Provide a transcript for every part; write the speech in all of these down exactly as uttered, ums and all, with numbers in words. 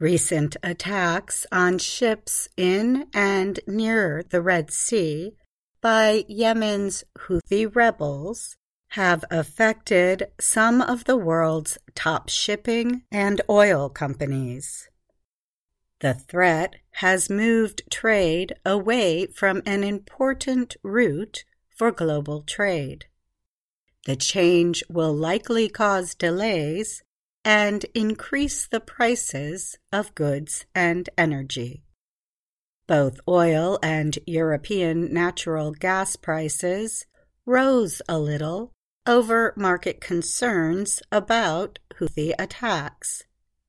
Recent attacks on ships in and near the Red Sea by Yemen's Houthi rebels have affected some of the world's top shipping and oil companies. The threat has moved trade away from an important route for global trade. The change will likely cause delays and increase the prices of goods and energy. Both oil and European natural gas prices rose a little over market concerns about Houthi attacks.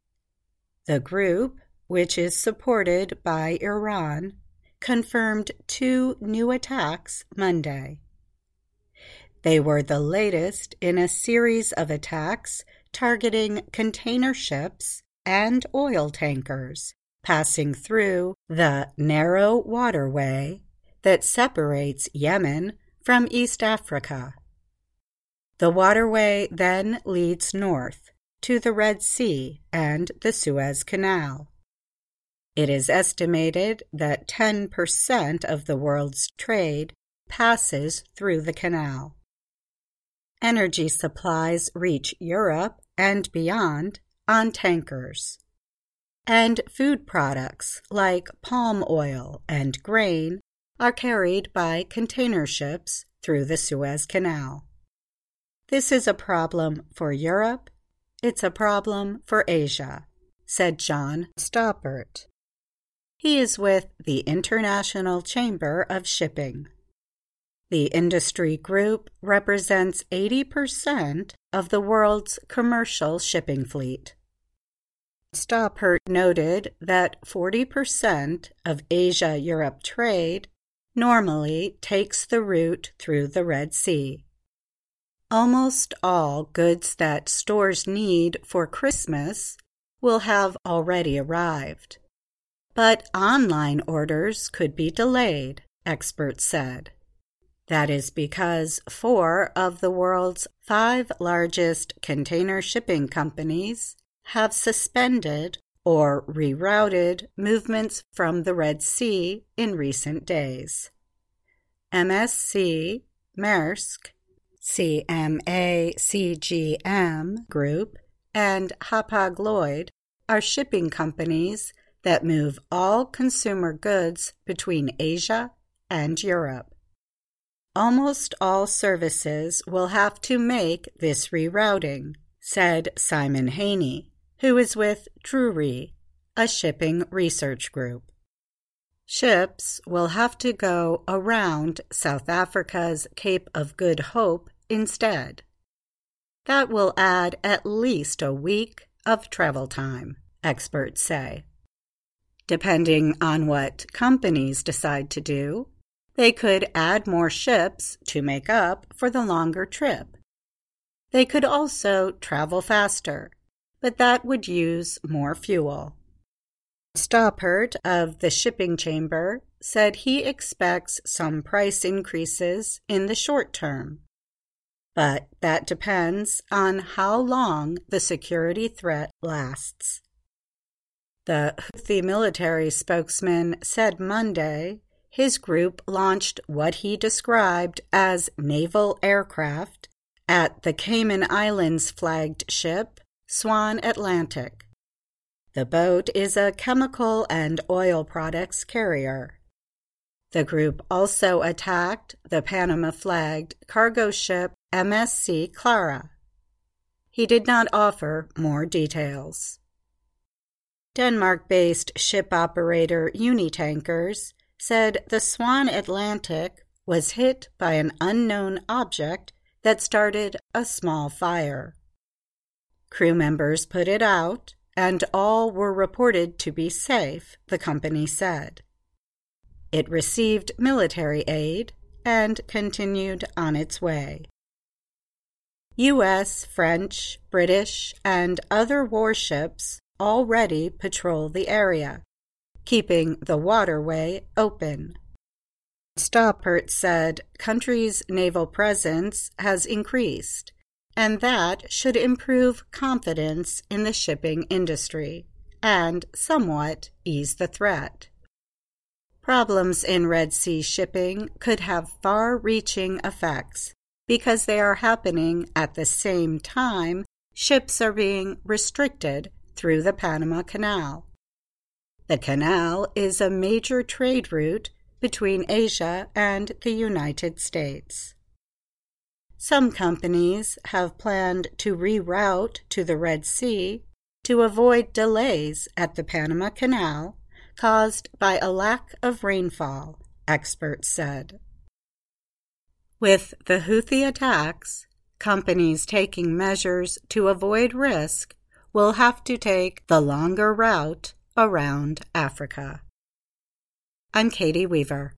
The group, which is supported by Iran, confirmed two new attacks Monday. They were the latest in a series of attacks targeting container ships and oil tankers passing through the narrow waterway that separates Yemen from East Africa. The waterway then leads north to the Red Sea and the Suez Canal. It is estimated that ten percent of the world's trade passes through the canal. Energy supplies reach Europe and beyond on tankers. And food products like palm oil and grain are carried by container ships through the Suez Canal. This is a problem for Europe. It's a problem for Asia, said John Stoppert. He is with the International Chamber of Shipping. The industry group represents eighty percent of the world's commercial shipping fleet. Stoppert noted that forty percent of Asia-Europe trade normally takes the route through the Red Sea. Almost all goods that stores need for Christmas will have already arrived. But online orders could be delayed, experts said. That is because four of the world's five largest container shipping companies have suspended or rerouted movements from the Red Sea in recent days. M S C, Maersk, C M A C G M Group, and Hapag-Lloyd are shipping companies that move all consumer goods between Asia and Europe. Almost all services will have to make this rerouting, said Simon Haney, who is with Drewry, a shipping research group. Ships will have to go around South Africa's Cape of Good Hope instead. That will add at least a week of travel time, experts say. Depending on what companies decide to do, they could add more ships to make up for the longer trip. They could also travel faster, but that would use more fuel. Stoppert of the Shipping Chamber said he expects some price increases in the short term, but that depends on how long the security threat lasts. The Houthi military spokesman said Monday his group launched what he described as naval aircraft at the Cayman Islands flagged ship Swan Atlantic. The boat is a chemical and oil products carrier. The group also attacked the Panama-flagged cargo ship M S C Clara. He did not offer more details. Denmark-based ship operator Unitankers said the Swan Atlantic was hit by an unknown object that started a small fire. Crew members put it out, and all were reported to be safe, the company said. It received military aid and continued on its way. U S, French, British, and other warships already patrol the area, keeping the waterway open. Stoppert said countries' naval presence has increased, and that should improve confidence in the shipping industry, and somewhat ease the threat. Problems in Red Sea shipping could have far-reaching effects because they are happening at the same time ships are being restricted through the Panama Canal. The canal is a major trade route between Asia and the United States. Some companies have planned to reroute to the Red Sea to avoid delays at the Panama Canal caused by a lack of rainfall, experts said. With the Houthi attacks, companies taking measures to avoid risk will have to take the longer route around Africa. I'm Katie Weaver.